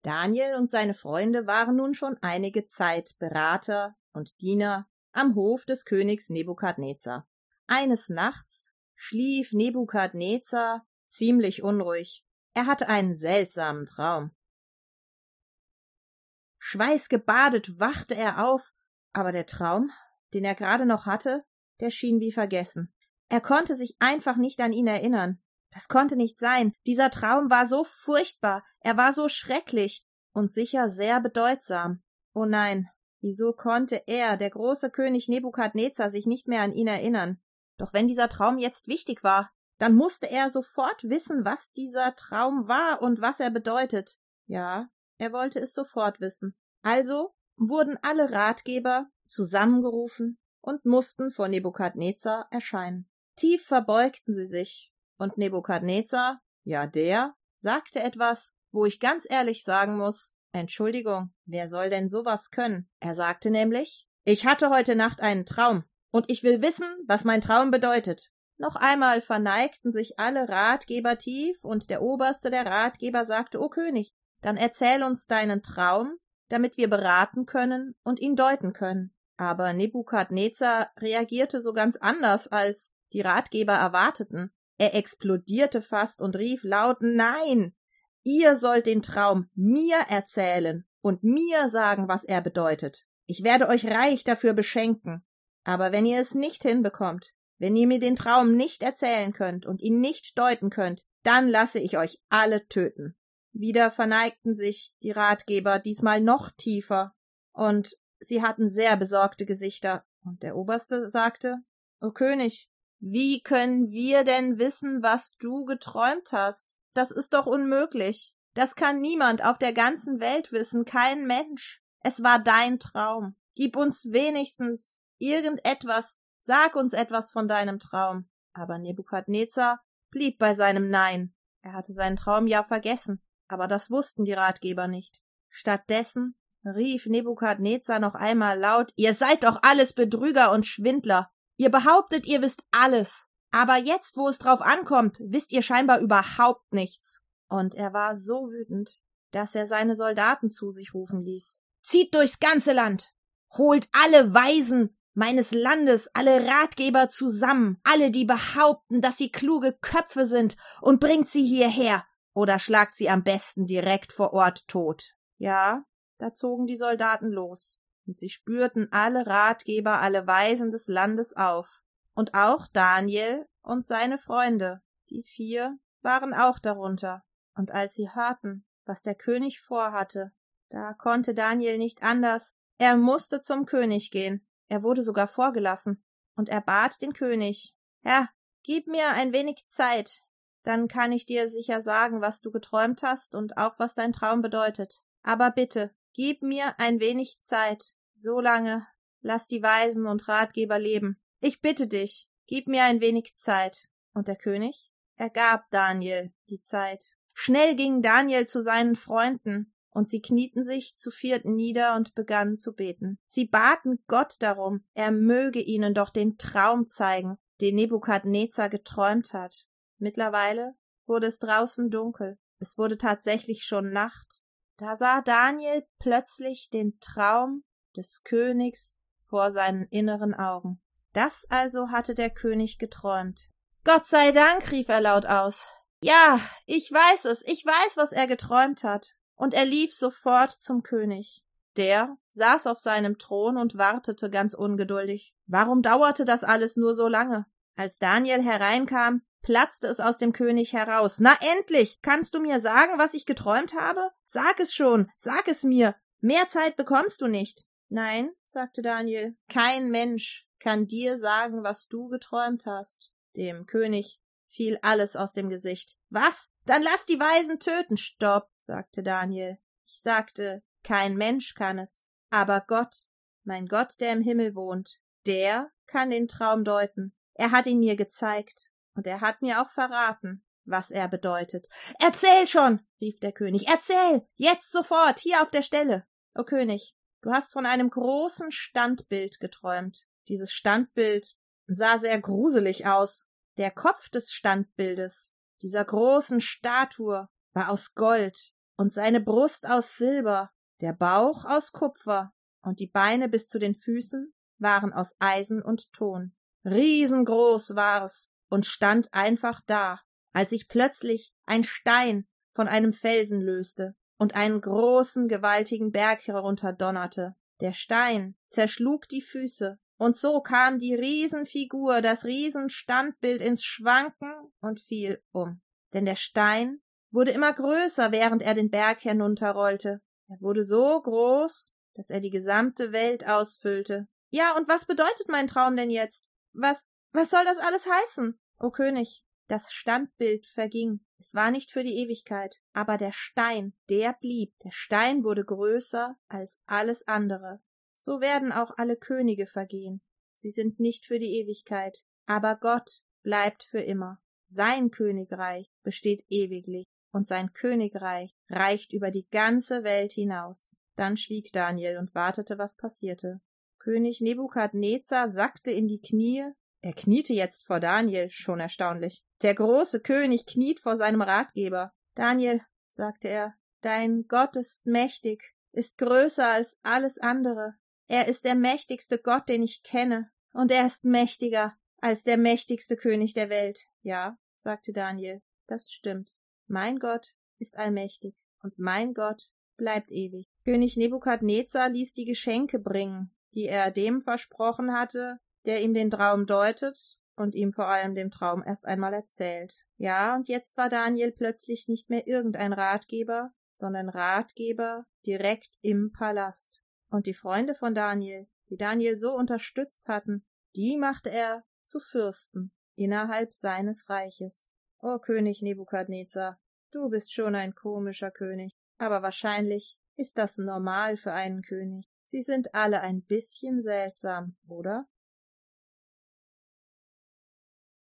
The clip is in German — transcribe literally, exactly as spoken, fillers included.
Daniel und seine Freunde waren nun schon einige Zeit Berater und Diener am Hof des Königs Nebukadnezar. Eines Nachts schlief Nebukadnezar ziemlich unruhig. Er hatte einen seltsamen Traum. Schweißgebadet wachte er auf, aber der Traum, den er gerade noch hatte, der schien wie vergessen. Er konnte sich einfach nicht an ihn erinnern. Das konnte nicht sein. Dieser Traum war so furchtbar, er war so schrecklich und sicher sehr bedeutsam. Oh nein, wieso konnte er, der große König Nebukadnezar, sich nicht mehr an ihn erinnern? Doch wenn dieser Traum jetzt wichtig war, dann musste er sofort wissen, was dieser Traum war und was er bedeutet. Ja, er wollte es sofort wissen. Also wurden alle Ratgeber zusammengerufen und mussten vor Nebukadnezar erscheinen. Tief verbeugten sie sich, und Nebukadnezar, ja der, sagte etwas, wo ich ganz ehrlich sagen muss, Entschuldigung, wer soll denn sowas können? Er sagte nämlich, ich hatte heute Nacht einen Traum, und ich will wissen, was mein Traum bedeutet. Noch einmal verneigten sich alle Ratgeber tief, und der oberste der Ratgeber sagte, O König, dann erzähl uns deinen Traum, damit wir beraten können und ihn deuten können. Aber Nebukadnezar reagierte so ganz anders, als die Ratgeber erwarteten. Er explodierte fast und rief laut, nein, ihr sollt den Traum mir erzählen und mir sagen, was er bedeutet. Ich werde euch reich dafür beschenken. Aber wenn ihr es nicht hinbekommt, wenn ihr mir den Traum nicht erzählen könnt und ihn nicht deuten könnt, dann lasse ich euch alle töten. Wieder verneigten sich die Ratgeber, diesmal noch tiefer, und sie hatten sehr besorgte Gesichter. Und der Oberste sagte, O König, wie können wir denn wissen, was du geträumt hast? Das ist doch unmöglich. Das kann niemand auf der ganzen Welt wissen, kein Mensch. Es war dein Traum. Gib uns wenigstens irgendetwas, sag uns etwas von deinem Traum. Aber Nebukadnezar blieb bei seinem Nein. Er hatte seinen Traum ja vergessen, aber das wussten die Ratgeber nicht. Stattdessen rief Nebukadnezar noch einmal laut, ihr seid doch alles Betrüger und Schwindler. Ihr behauptet, ihr wisst alles, aber jetzt, wo es drauf ankommt, wisst ihr scheinbar überhaupt nichts. Und er war so wütend, dass er seine Soldaten zu sich rufen ließ. Zieht durchs ganze Land, holt alle Weisen meines Landes, alle Ratgeber zusammen, alle, die behaupten, dass sie kluge Köpfe sind, und bringt sie hierher, oder schlagt sie am besten direkt vor Ort tot. Ja, da zogen die Soldaten los. Und sie spürten alle Ratgeber, alle Weisen des Landes auf. Und auch Daniel und seine Freunde, die vier, waren auch darunter. Und als sie hörten, was der König vorhatte, da konnte Daniel nicht anders. Er musste zum König gehen. Er wurde sogar vorgelassen. Und er bat den König, Herr, gib mir ein wenig Zeit. Dann kann ich dir sicher sagen, was du geträumt hast und auch was dein Traum bedeutet. Aber bitte, gib mir ein wenig Zeit. So lange, lass die Weisen und Ratgeber leben. Ich bitte dich, gib mir ein wenig Zeit. Und der König? Er gab Daniel die Zeit. Schnell ging Daniel zu seinen Freunden, und sie knieten sich zu viert nieder und begannen zu beten. Sie baten Gott darum, er möge ihnen doch den Traum zeigen, den Nebukadnezar geträumt hat. Mittlerweile wurde es draußen dunkel. Es wurde tatsächlich schon Nacht. Da sah Daniel plötzlich den Traum des Königs vor seinen inneren Augen. Das also hatte der König geträumt. Gott sei Dank, rief er laut aus. Ja, ich weiß es, ich weiß, was er geträumt hat. Und er lief sofort zum König. Der saß auf seinem Thron und wartete ganz ungeduldig. Warum dauerte das alles nur so lange? Als Daniel hereinkam, platzte es aus dem König heraus. Na endlich! Kannst du mir sagen, was ich geträumt habe? Sag es schon, sag es mir. Mehr Zeit bekommst du nicht. Nein, sagte Daniel, kein Mensch kann dir sagen, was du geträumt hast. Dem König fiel alles aus dem Gesicht. Was? Dann lass die Weisen töten. Stopp, sagte Daniel. Ich sagte, kein Mensch kann es. Aber Gott, mein Gott, der im Himmel wohnt, der kann den Traum deuten. Er hat ihn mir gezeigt, und er hat mir auch verraten, was er bedeutet. Erzähl schon, rief der König, erzähl, jetzt sofort, hier auf der Stelle. O König, du hast von einem großen Standbild geträumt. Dieses Standbild sah sehr gruselig aus. Der Kopf des Standbildes, dieser großen Statue, war aus Gold. und seine Brust aus Silber, der Bauch aus Kupfer und die Beine bis zu den Füßen waren aus Eisen und Ton. Riesengroß war's und stand einfach da, als sich plötzlich ein Stein von einem Felsen löste und einen großen, gewaltigen Berg herunterdonnerte. Der Stein zerschlug die Füße, und so kam die Riesenfigur, das Riesenstandbild ins Schwanken und fiel um. Denn der Stein wurde immer größer, während er den Berg herunterrollte. Er wurde so groß, dass er die gesamte Welt ausfüllte. Ja, und was bedeutet mein Traum denn jetzt? Was, was soll das alles heißen? O König, das Standbild verging. Es war nicht für die Ewigkeit, aber der Stein, der blieb. Der Stein wurde größer als alles andere. So werden auch alle Könige vergehen. Sie sind nicht für die Ewigkeit, aber Gott bleibt für immer. Sein Königreich besteht ewiglich, und sein Königreich reicht über die ganze Welt hinaus. Dann schwieg Daniel und wartete, was passierte. König Nebukadnezar sackte in die Knie. Er kniete jetzt vor Daniel, schon erstaunlich. Der große König kniet vor seinem Ratgeber. Daniel, sagte er, dein Gott ist mächtig, ist größer als alles andere. Er ist der mächtigste Gott, den ich kenne, und er ist mächtiger als der mächtigste König der Welt. Ja, sagte Daniel, das stimmt. Mein Gott ist allmächtig, und mein Gott bleibt ewig. König Nebukadnezar ließ die Geschenke bringen, die er dem versprochen hatte, der ihm den Traum deutet und ihm vor allem den Traum erst einmal erzählt. Ja, und jetzt war Daniel plötzlich nicht mehr irgendein Ratgeber, sondern Ratgeber direkt im Palast. Und die Freunde von Daniel, die Daniel so unterstützt hatten, die machte er zu Fürsten innerhalb seines Reiches. O König Nebukadnezar, du bist schon ein komischer König, aber wahrscheinlich ist das normal für einen König. Sie sind alle ein bisschen seltsam, oder?